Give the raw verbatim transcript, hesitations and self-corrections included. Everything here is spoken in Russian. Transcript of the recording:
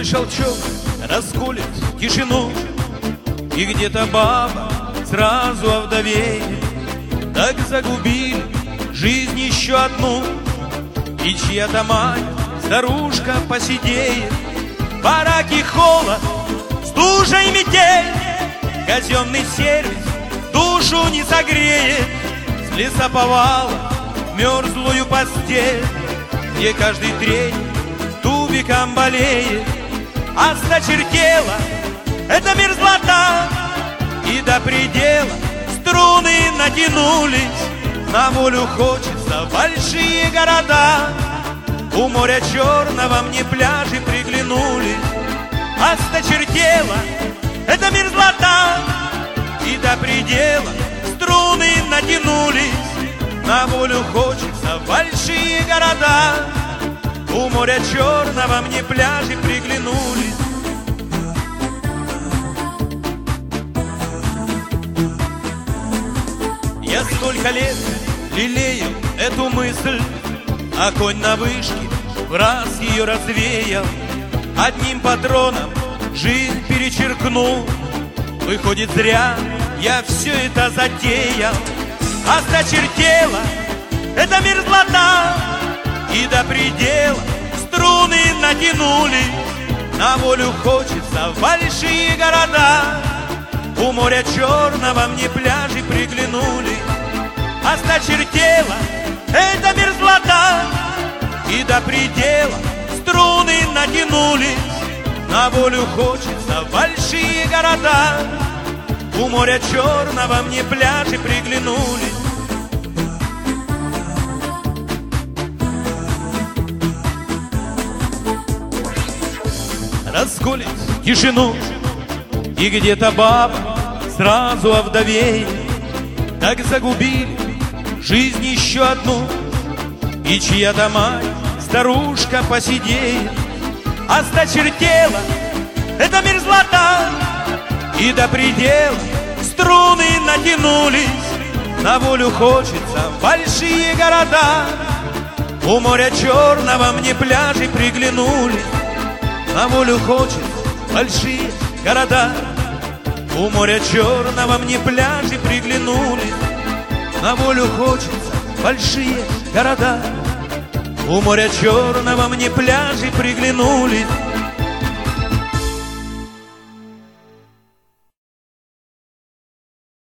щелчок расколет тишину, и где-то баба сразу овдовеет. Так загубили жизнь еще одну, и чья-то мать, старушка, посидеет. Бараки холод, стужа и метель, казенный сервис душу не согреет. С лесоповала мерзлую постель, где каждый третий тубиком болеет. Осточертела эта мерзлота, и до предела струны натянулись. На волю хочется в большие города, у моря черного мне пляжи приглянулись. Осточертела эта мерзлота, и до предела струны натянулись. На волю хочется в большие города, у моря черного мне пляжи приглянулись. Я столько лет лелеял эту мысль, а конь на вышке в раз ее развеял. Одним патроном жизнь перечеркнул. Выходит, зря я все это затеял. Осточертела эта мерзлота, и до предела струны натянулись. На волю хочется в большие города, у моря черного мне пляжи приглянулись. Осточертела эта мерзлота, и до предела струны натянулись. На волю хочется в большие города, у моря черного мне пляжи приглянулись. Расколет тишину, и где-то баба сразу овдовеет. Так загубили жизнь еще одну, и чья-то мать, старушка, посидеет. Осточертела эта мерзлота, и до предела струны натянулись. На волю хочется в большие города, у моря черного мне пляжи приглянулись. На волю хочется в большие города, у моря черного мне пляжи приглянулись. На волю хочется в большие города, у моря черного мне пляжи приглянулись.